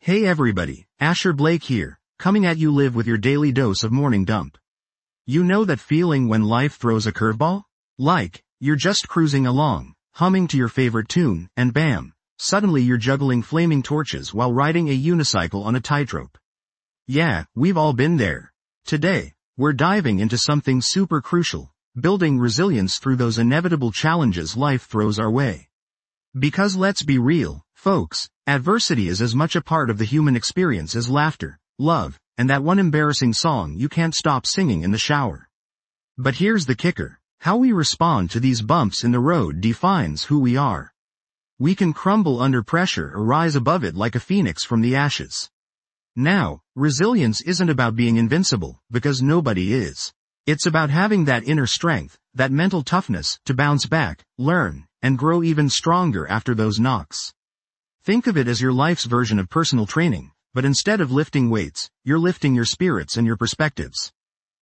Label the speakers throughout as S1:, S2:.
S1: Hey everybody, Asher Blake here, coming at you live with your daily dose of morning dump. You know that feeling when life throws a curveball? Like, you're just cruising along, humming to your favorite tune, and bam, suddenly you're juggling flaming torches while riding a unicycle on a tightrope. Yeah, we've all been there. Today, we're diving into something super crucial, building resilience through those inevitable challenges life throws our way. Because let's be real, folks, adversity is as much a part of the human experience as laughter, love, and that one embarrassing song you can't stop singing in the shower. But here's the kicker. How we respond to these bumps in the road defines who we are. We can crumble under pressure or rise above it like a phoenix from the ashes. Now, resilience isn't about being invincible, because nobody is. It's about having that inner strength, that mental toughness, to bounce back, learn, and grow even stronger after those knocks. Think of it as your life's version of personal training, but instead of lifting weights, you're lifting your spirits and your perspectives.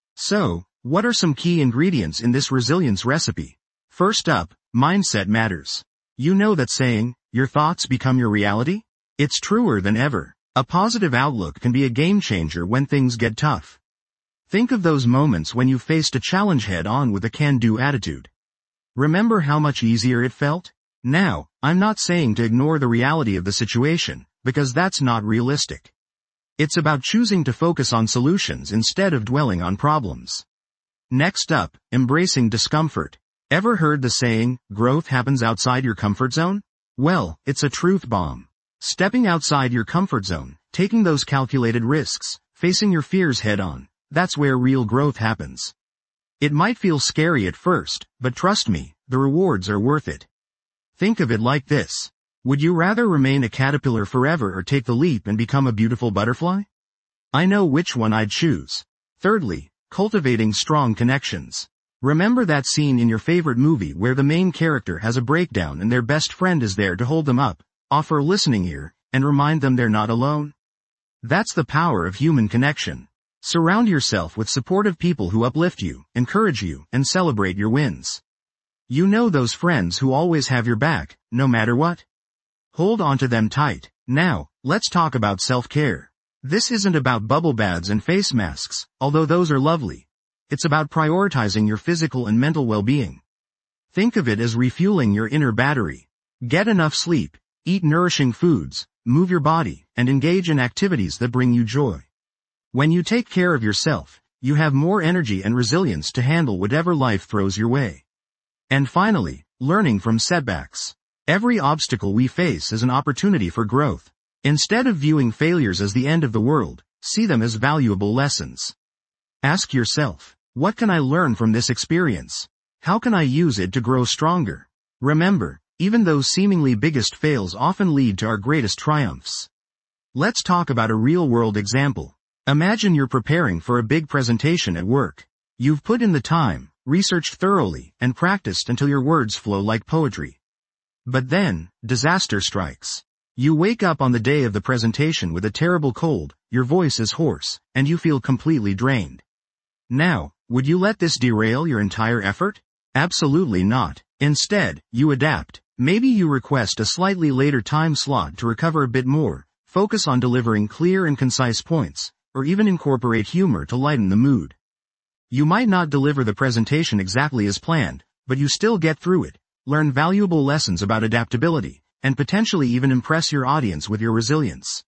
S1: So, what are some key ingredients in this resilience recipe? First up, mindset matters. You know that saying, your thoughts become your reality? It's truer than ever. A positive outlook can be a game changer when things get tough. Think of those moments when you faced a challenge head-on with a can-do attitude. Remember how much easier it felt? Now, I'm not saying to ignore the reality of the situation, because that's not realistic. It's about choosing to focus on solutions instead of dwelling on problems. Next up, embracing discomfort. Ever heard the saying, growth happens outside your comfort zone? Well, it's a truth bomb. Stepping outside your comfort zone, taking those calculated risks, facing your fears head-on, that's where real growth happens. It might feel scary at first, but trust me, the rewards are worth it. Think of it like this. Would you rather remain a caterpillar forever or take the leap and become a beautiful butterfly? I know which one I'd choose. Thirdly, cultivating strong connections. Remember that scene in your favorite movie where the main character has a breakdown and their best friend is there to hold them up, offer a listening ear, and remind them they're not alone? That's the power of human connection. Surround yourself with supportive people who uplift you, encourage you, and celebrate your wins. You know those friends who always have your back, no matter what? Hold on to them tight. Now, let's talk about self-care. This isn't about bubble baths and face masks, although those are lovely. It's about prioritizing your physical and mental well-being. Think of it as refueling your inner battery. Get enough sleep, eat nourishing foods, move your body, and engage in activities that bring you joy. When you take care of yourself, you have more energy and resilience to handle whatever life throws your way. And finally, learning from setbacks. Every obstacle we face is an opportunity for growth. Instead of viewing failures as the end of the world, see them as valuable lessons. Ask yourself, what can I learn from this experience? How can I use it to grow stronger? Remember, even those seemingly biggest fails often lead to our greatest triumphs. Let's talk about a real-world example. Imagine you're preparing for a big presentation at work. You've put in the time, researched thoroughly, and practiced until your words flow like poetry. But then, disaster strikes. You wake up on the day of the presentation with a terrible cold, your voice is hoarse, and you feel completely drained. Now, would you let this derail your entire effort? Absolutely not. Instead, you adapt. Maybe you request a slightly later time slot to recover a bit more, focus on delivering clear and concise points, or even incorporate humor to lighten the mood. You might not deliver the presentation exactly as planned, but you still get through it, learn valuable lessons about adaptability, and potentially even impress your audience with your resilience.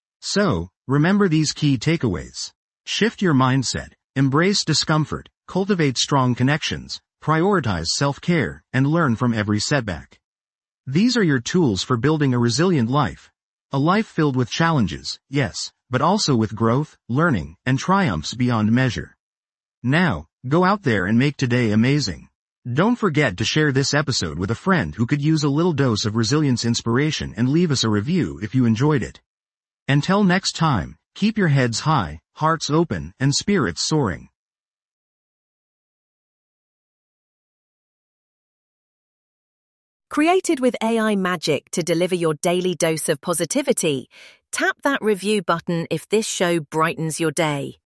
S1: So, remember these key takeaways. Shift your mindset, embrace discomfort, cultivate strong connections, prioritize self-care, and learn from every setback. These are your tools for building a resilient life. A life filled with challenges, yes, but also with growth, learning, and triumphs beyond measure. Now, go out there and make today amazing. Don't forget to share this episode with a friend who could use a little dose of resilience inspiration and leave us a review if you enjoyed it. Until next time, keep your heads high, hearts open, and spirits soaring.
S2: Created with AI magic to deliver your daily dose of positivity, tap that review button if this show brightens your day.